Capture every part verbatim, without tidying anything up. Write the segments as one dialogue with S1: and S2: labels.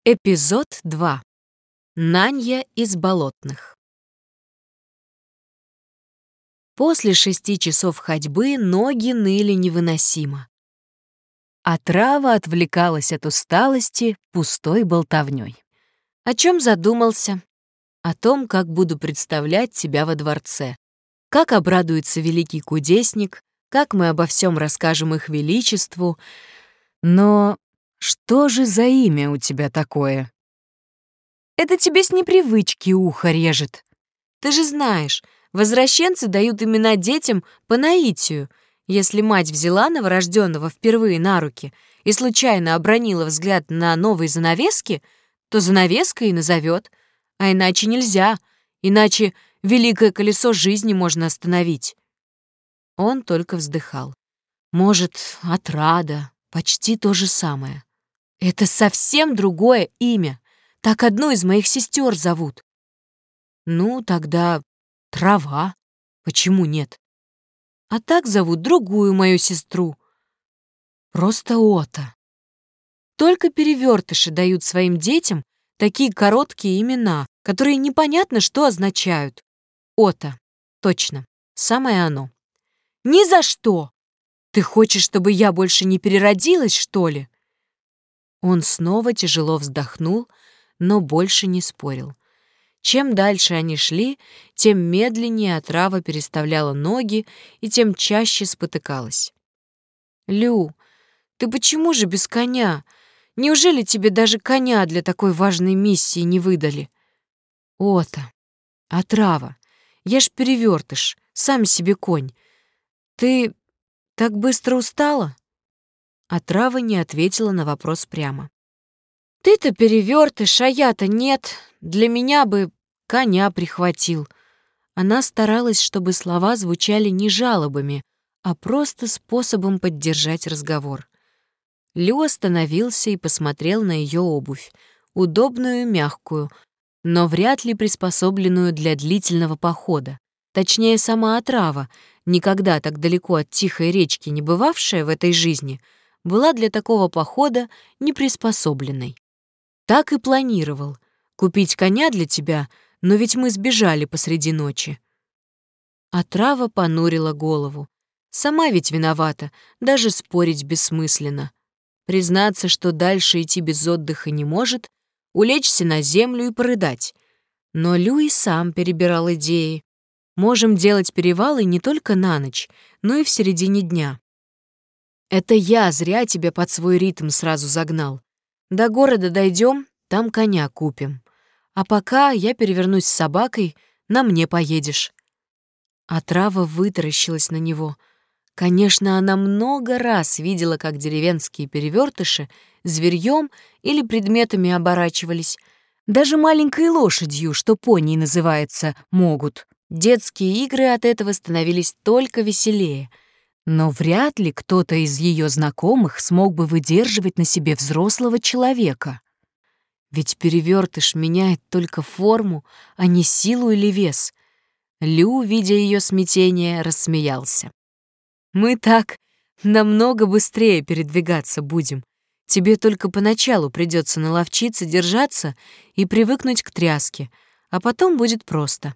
S1: Эпизод два. Нанья из болотных. После шести часов ходьбы ноги ныли невыносимо. Отрава отвлекалась от усталости пустой болтовнёй. О чем задумался? О том, как буду представлять тебя во дворце. Как обрадуется великий кудесник, как мы обо всем расскажем их величеству. Но что же за имя у тебя такое? Это тебе с непривычки ухо режет. Ты же знаешь, возвращенцы дают имена детям по наитию. Если мать взяла новорожденного впервые на руки и случайно обронила взгляд на новые занавески, то занавеска и назовет. А иначе нельзя, иначе великое колесо жизни можно остановить. Он только вздыхал. Может, отрада, почти то же самое. Это совсем другое имя. Так одну из моих сестер зовут. Ну, тогда трава. Почему нет? А так зовут другую мою сестру. Просто Ота. Только перевертыши дают своим детям такие короткие имена, которые непонятно, что означают. Ота. Точно. Самое оно. Ни за что! Ты хочешь, чтобы я больше не переродилась, что ли? Он снова тяжело вздохнул, но больше не спорил. Чем дальше они шли, тем медленнее отрава переставляла ноги и тем чаще спотыкалась. «Лю, ты почему же без коня? Неужели тебе даже коня для такой важной миссии не выдали?» «Ота, отрава, я ж перевертыш, сам себе конь. Ты так быстро устала?» Отрава не ответила на вопрос прямо. «Ты-то перевертыш, а я-то нет. Для меня бы коня прихватил». Она старалась, чтобы слова звучали не жалобами, а просто способом поддержать разговор. Лю остановился и посмотрел на ее обувь, удобную и мягкую, но вряд ли приспособленную для длительного похода. Точнее, сама отрава, никогда так далеко от тихой речки не бывавшая в этой жизни, была для такого похода неприспособленной. Так и планировал. Купить коня для тебя, но ведь мы сбежали посреди ночи. Отрава понурила голову. Сама ведь виновата, даже спорить бессмысленно. Признаться, что дальше идти без отдыха не может, улечься на землю и порыдать. Но Лю и сам перебирал идеи. Можем делать перевалы не только на ночь, но и в середине дня. Это я зря тебя под свой ритм сразу загнал. До города дойдем, там коня купим. А пока я перевернусь с собакой, на мне поедешь». Отрава вытаращилась на него. Конечно, она много раз видела, как деревенские перевертыши зверьем или предметами оборачивались. Даже маленькой лошадью, что пони называется, могут. Детские игры от этого становились только веселее. Но вряд ли кто-то из ее знакомых смог бы выдерживать на себе взрослого человека. Ведь перевертыш меняет только форму, а не силу или вес. Лю, видя ее смятение, рассмеялся. «Мы так намного быстрее передвигаться будем. Тебе только поначалу придется наловчиться держаться и привыкнуть к тряске, а потом будет просто».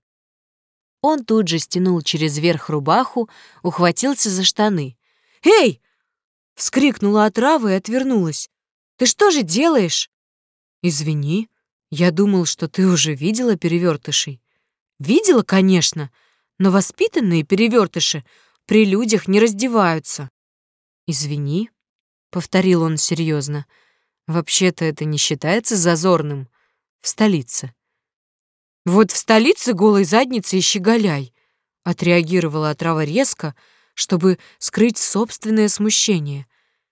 S1: Он тут же стянул через верх рубаху, ухватился за штаны. «Эй!» — вскрикнула отрава и отвернулась. «Ты что же делаешь?» «Извини, я думал, что ты уже видела перевертышей». «Видела, конечно, но воспитанные перевертыши при людях не раздеваются». «Извини», — повторил он серьезно. «Вообще-то это не считается зазорным в столице». «Вот в столице голой задницей и щеголяй», — отреагировала отрава резко, чтобы скрыть собственное смущение.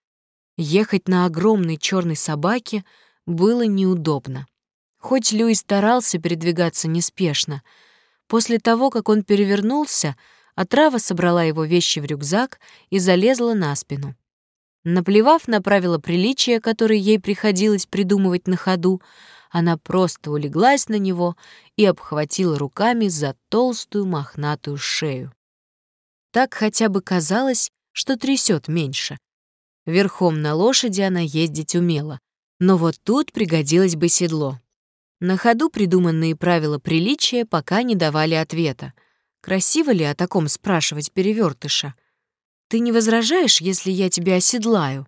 S1: Ехать на огромной черной собаке было неудобно. Хоть Лю и старался передвигаться неспешно, после того, как он перевернулся, отрава собрала его вещи в рюкзак и залезла на спину. Наплевав на правила приличия, которые ей приходилось придумывать на ходу, она просто улеглась на него и обхватила руками за толстую мохнатую шею. Так хотя бы казалось, что трясет меньше. Верхом на лошади она ездить умела, Но вот тут пригодилось бы седло. На ходу придуманные правила приличия пока не давали ответа. Красиво ли о таком спрашивать перевертыша? «Ты не возражаешь, если я тебя оседлаю?»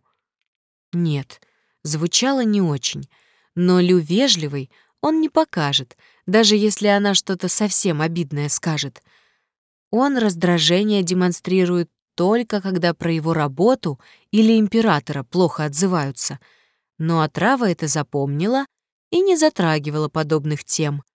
S1: Нет, звучало не очень. Но Лю вежливый он не покажет, даже если она что-то совсем обидное скажет. Он раздражение демонстрирует только когда про его работу или императора плохо отзываются. Но отрава это запомнила и не затрагивала подобных тем.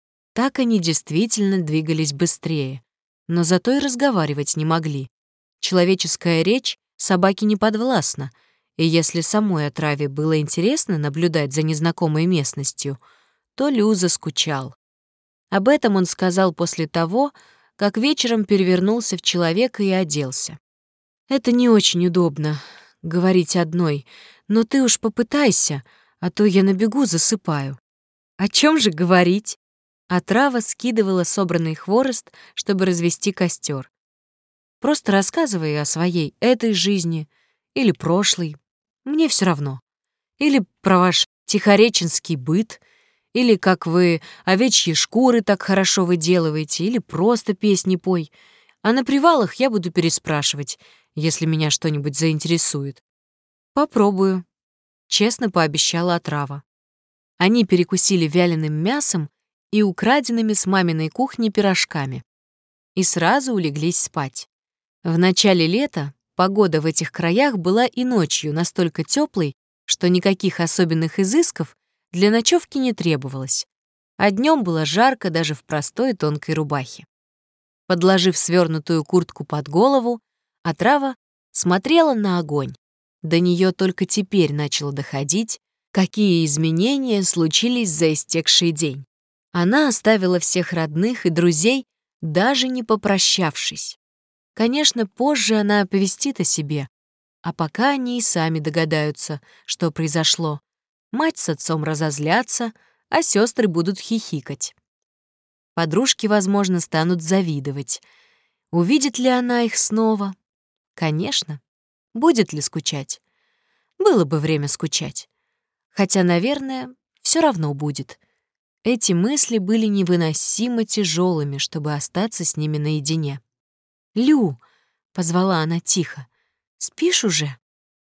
S1: Так они действительно двигались быстрее, но зато и разговаривать не могли. Человеческая речь собаке не подвластна, и если самой отраве было интересно наблюдать за незнакомой местностью, то Лю заскучал. Об этом он сказал после того, как вечером перевернулся в человека и оделся. «Это не очень удобно — говорить одной, но ты уж попытайся, а то я на бегу засыпаю». «О чем же говорить?» Отрава скидывала собранный хворост, чтобы развести костер. «Просто рассказывай о своей этой жизни или прошлой. Мне все равно. Или про ваш тихореченский быт, или как вы овечьи шкуры так хорошо выделываете, или просто песни пой. А на привалах я буду переспрашивать, если меня что-нибудь заинтересует». «Попробую», — честно пообещала отрава. Они перекусили вяленым мясом и украденными с маминой кухни пирожками. И сразу улеглись спать. В начале лета погода в этих краях была и ночью настолько теплой, что никаких особенных изысков для ночевки не требовалось. А днем было жарко даже в простой тонкой рубахе. Подложив свернутую куртку под голову, отрава смотрела на огонь. До нее только теперь начало доходить, какие изменения случились за истекший день. Она оставила всех родных и друзей, даже не попрощавшись. Конечно, позже она оповестит о себе, а пока они и сами догадаются, что произошло. Мать с отцом разозлятся, а сестры будут хихикать. Подружки, возможно, станут завидовать. Увидит ли она их снова? Конечно. Будет ли скучать? Было бы время скучать. Хотя, наверное, все равно будет. Эти мысли были невыносимо тяжелыми, чтобы остаться с ними наедине. «Лю!» — позвала она тихо. «Спишь уже?»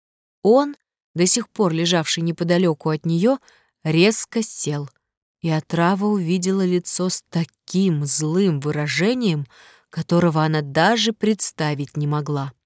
S1: Он, до сих пор лежавший неподалеку от нее, резко сел, и отрава увидела лицо с таким злым выражением, которого она даже представить не могла.